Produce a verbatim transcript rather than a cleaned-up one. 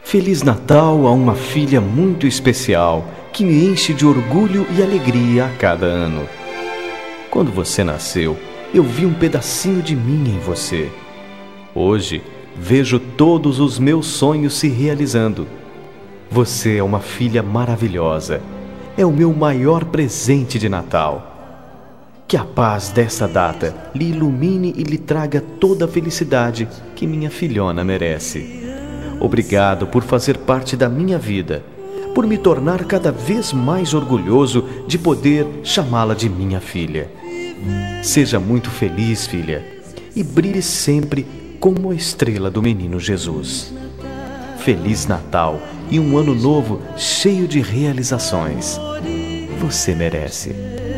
Feliz Natal a uma filha muito especial, que me enche de orgulho e alegria a cada ano. Quando você nasceu, eu vi um pedacinho de mim em você. Hoje, vejo todos os meus sonhos se realizando. Você é uma filha maravilhosa. É o meu maior presente de Natal. Que a paz desta data lhe ilumine e lhe traga toda a felicidade que minha filhona merece. Obrigado por fazer parte da minha vida, por me tornar cada vez mais orgulhoso de poder chamá-la de minha filha. Seja muito feliz, filha, e brilhe sempre como a estrela do menino Jesus. Feliz Natal e um ano novo cheio de realizações. Você merece.